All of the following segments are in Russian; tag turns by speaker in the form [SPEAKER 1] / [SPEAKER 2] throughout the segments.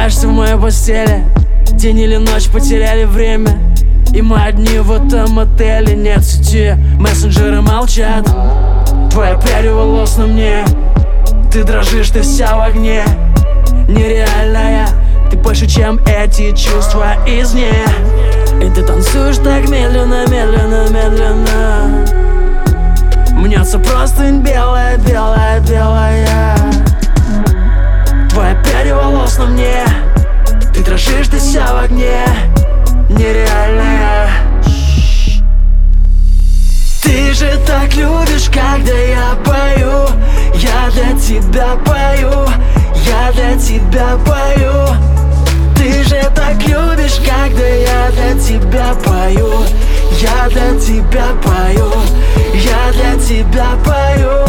[SPEAKER 1] просыпаешься в моей постели. День или ночь, потеряли время, и мы одни в этом отеле. Нет сети, мессенджеры молчат. Твоя прядь волос на мне, ты дрожишь, ты вся в огне. Нереальная, ты больше, чем эти чувства из нее. И ты танцуешь так медленно, медленно, медленно. Мнется простынь белая, белая, белая. Твоя прядь волос на мне, ты дрожишь, ты вся в огне. Нереальная. Ты же так любишь, когда я пою. Я для тебя пою, я для тебя пою. Ты же так любишь, когда я для тебя пою. Я для тебя пою, я для тебя пою.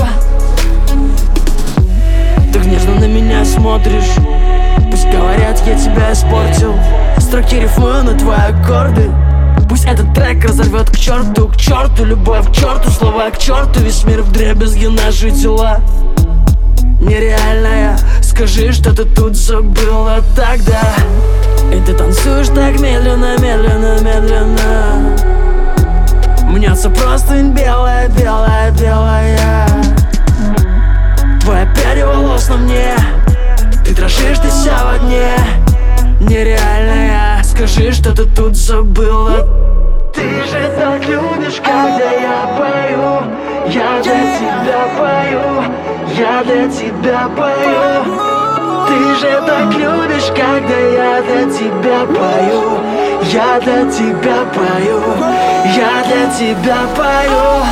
[SPEAKER 1] Так нежно на меня смотришь. Пусть говорят, я тебя испортил. Строки рифмую на твои аккорды. Пусть этот трек разорвет к черту, любовь к черту, слова к черту. Весь мир вдребезги, наши тела. Нереальная, скажи, что ты тут забыла тогда. И ты танцуешь так медленно, медленно, медленно. Мнется простынь белая, белая, белая. Твоя прядь волос на мне, ты дрожишь, ты вся в огне. Нереальная, скажи, что ты тут забыла. Ты же так любишь, когда я пою. Я для тебя пою, я для тебя пою. Ты же так любишь, когда я для тебя пою. Я для тебя пою, я для тебя пою.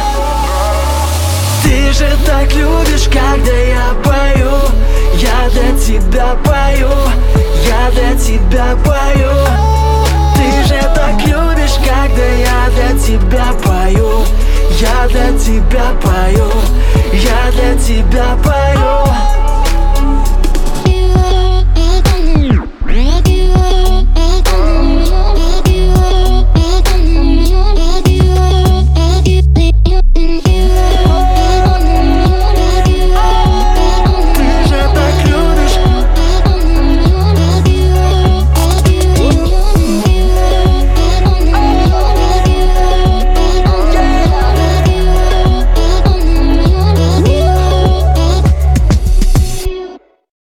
[SPEAKER 1] Ты же так любишь, когда я пою. Я для тебя пою, я для тебя пою. Ты же так любишь, когда я для тебя пою. Я для тебя пою, я для тебя пою.